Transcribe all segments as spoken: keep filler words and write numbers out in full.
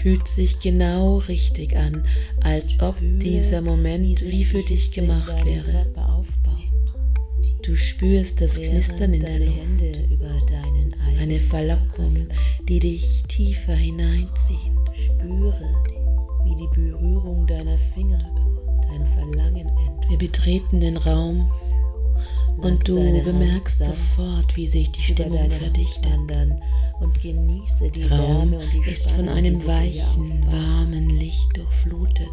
fühlt sich genau richtig an, als ob dieser Moment wie für dich gemacht wäre. Du spürst das Knistern in der Luft, eine Verlockung, die dich tiefer hineinzieht. Spüre, wie die Berührung deiner Finger dein Verlangen entwirrt. Wir betreten den Raum und du bemerkst sofort, wie sich die Stimmung verdichtet. Und genieße die Der Raum Wärme und die ist von Spannung, einem die sich weichen, hier warmen Licht durchflutet,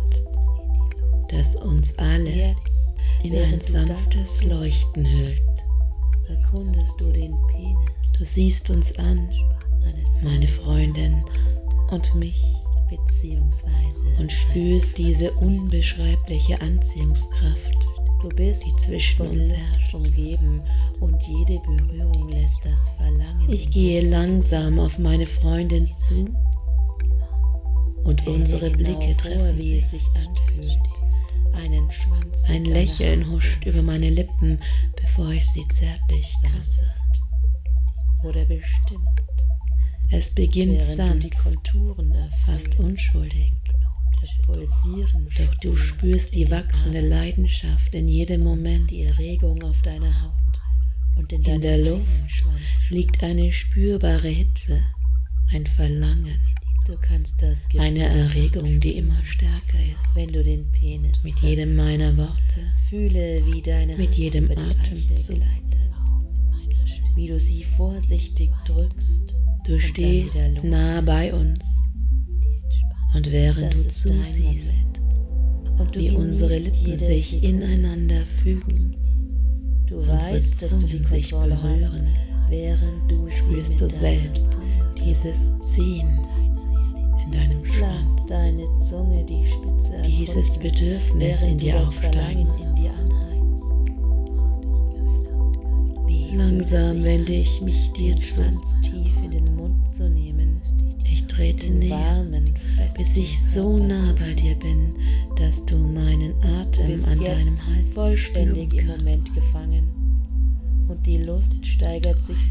das uns alle Jetzt, in ein während du sanftes das Leuchten hüllt. erkundest du den Penis Du siehst uns an, meine Freundin und mich, beziehungsweise und spürst diese unbeschreibliche Anziehungskraft, du bist die zwischen von uns Lust herrscht. umgeben und jede Berührung lässt das Verlangen. Ich gehe langsam auf meine Freundin zu und Stell dir unsere genau Blicke vor, treffen wie sich. es sich anfühlt, einen Schwanz Ein in deiner Lächeln Hand huscht über meine Lippen, bevor ich sie zärtlich küsse. oder bestimmt, Es beginnt während du die sanft, Konturen fast erfüllst, unschuldig, das Pulsieren, doch du spürst die wachsende Leidenschaft in jedem Moment. die Erregung auf deiner Haut und in, In der deinem Luft eigenen Schwanz. liegt eine spürbare Hitze, ein Verlangen, Du kannst das Gefühl eine Erregung, die immer stärker ist. wenn du den Penis Mit jedem meiner Worte, fühle, wie deine mit Hand jedem über die Eichel Atemzug. gleitet, wie du sie vorsichtig drückst. Du und stehst dann wieder los. nah bei uns und während Das du ist dein zusiehst, Moment. Und du wie unsere genießt Lippen jede sich Sekunde. ineinander fügen, Du unsere weißt, dass du die Zungen sich Kontrolle hast, berühren, während du sie spürst mit du deiner selbst Zunge dieses Ziehen in deinem Schwanz, Lass deine Zunge die Spitze dieses erkunden, Bedürfnis während in du dir das aufsteigen. Verlangen in dir anheizt. Wie Langsam fühlt es wende sich ich mich an, dir den zu. Schwanz tief in den Mund zu nehmen, Ich trete den näher, warmen, bis ich so festen nah Körper bei zu dir bin, dass du meinen Du Atem bist an jetzt deinem Hals vollständig spüren im kannst. Moment gefangen und die Lust steigert sich